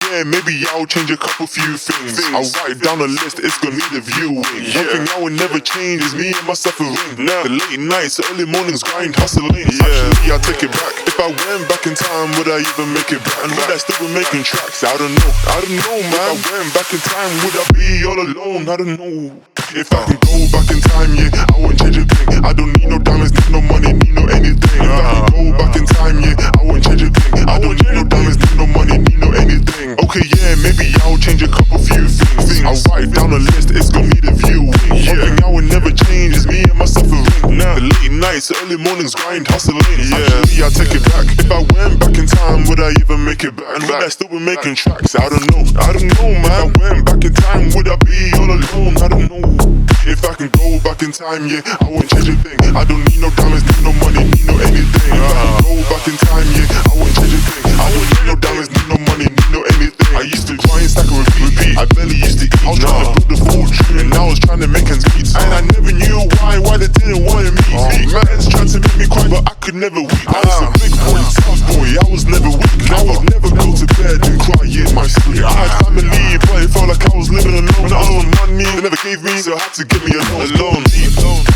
yeah, maybe I'll change a couple few things. I'll write down a list, it's gonna need a viewing. One thing I will never change is me and my suffering. The late nights, early mornings, grind, hustling. Actually, I'll take it back. If I went back in time, would I even make it back? And would I still be making tracks? I don't know, man. If I went back in time, would I be all alone? I don't know. If I can go back in time, yeah, I won't change a thing. I don't need no diamonds, need no money, need no anything. If I can go back in time, yeah, I won't change a thing. I don't need no diamonds, need no money, need no anything. Okay, yeah, maybe I'll change a couple few things. I'll write down a list, it's gonna need a viewing. One thing I will never change is me and my suffering. The late nights, early mornings, grind, hustling. Actually, I'll take it back. If I went back in time, would I even make it back? And would I still be making tracks? I don't know, man. If I went back in time, would I be all alone? I don't know. If I can go back in time, yeah, I won't change a thing. I don't need no diamonds, need no money, need no anything. If I can go back in time, yeah, I won't change a thing. I don't need no diamonds, need no money, need no anything. I used to grind, stack and repeat. I barely used to eat. I was trying to build a fortune, and I was trying to make ends meet. And I never knew why they didn't want to meet me. Man's trying to make me cry, but I could never weep. I was a big boy, tough boy, I was never weak. I would never go to bed and cry in my sleep. I had family, but it felt like I was living alone. I was on money, they never gave me, so I had to get me alone. Deep,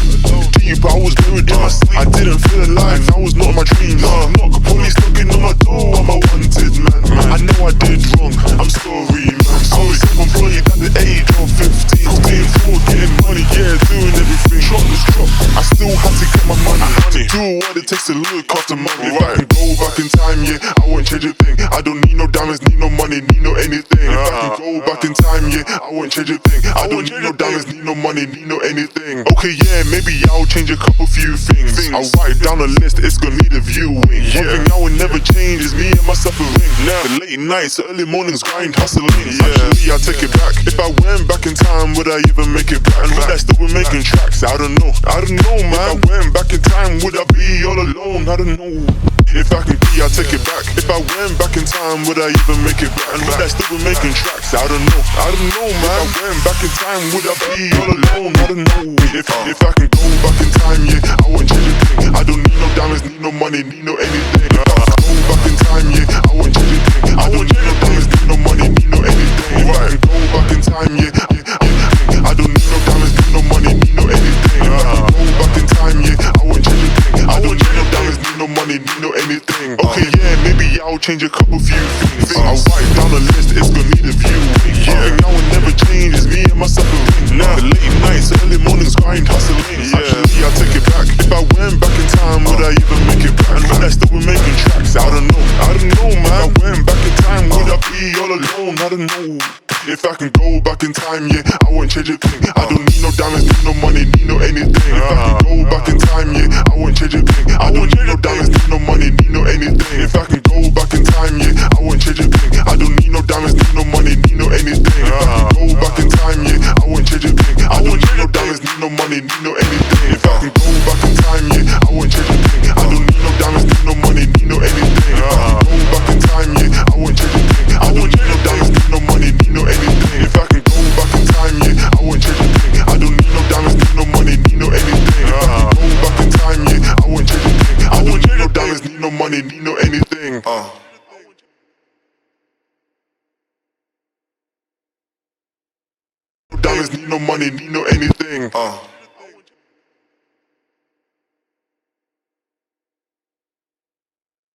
I was buried in my sleep. I didn't feel alive, that was not my dream. Knock, police knocking on my door, I'm a wanted man. I know I did wrong, I'm sorry, man. I was self-employed at the age of 15. Paying for getting money, yeah, doing everything. Shop was drop, I still had to get my money. Do what it takes to look after money. If I can go back in time, yeah, I won't change a thing. I don't need no diamonds, need no money, need no anything. If I can go back in time, yeah, I won't change a thing. I don't need no diamonds, need no money, need no anything. Okay, yeah, maybe I'll change a couple few things. I'll write down a list, it's gonna need a viewing. One thing I will never change is me and my suffering. The late nights, early mornings, grind, hustling. Actually, I'll take it back. If I went back in time, would I even make it back? And would I still be making tracks? I don't know, man. If I went back in time, would I be all alone? I don't know. If I can be, I'll take it back. If I went back in time, would I even make it back? And would I still be making tracks? I don't know, man. If I went back in time, would I be all alone? I don't know. If I can go back in time, yeah, I won't change a thing. I don't need no diamonds, need no money, need no anything. If I can go back in time, yeah, I won't change a thing. I don't need no diamonds, need no money, need no anything. If I can go back in time, yeah, I don't need no diamonds, need no money, need no anything. If I can go back in time, yeah, I won't change a thing. I don't need no diamonds, need no money, need no anything. Okay, yeah, maybe I'll change a couple few things. I'll write down a list, it's gonna need a viewing. One thing I will never change is me and my suffering. The late nights, early mornings, grind, hustling. Actually, I'll take it back. If I went back in time, would I even make it back? And would I still be making tracks? I don't know, man. If I went back in time, would I be all alone? I don't know. If I can go back in time, yeah, I won't change a thing. I don't need no diamonds, need no money, need no anything. If I can go back in time, yeah, I won't change a thing. I don't need no diamonds, need no money, need no anything. If I can go back in time, yeah, I won't change a thing. I don't need no diamonds, need no money, need no anything. If I can go back in time, yeah, I won't change a thing. I don't need no diamonds, need no money, need no anything. If I can go back in time, yeah, I won't change a thing. I don't need no diamonds, need no money, need no anything. If I can go back in time, yeah, I won't change a thing. I don't need no diamonds, need no money, need no anything. If I can go back in time, yeah, I won't change a thing. I don't need no diamonds, need no money, need no anything. If I can go back in time, yeah, I won't change a thing. I don't need no diamonds, need no money, need no anything. Diamonds, need no money, need no anything.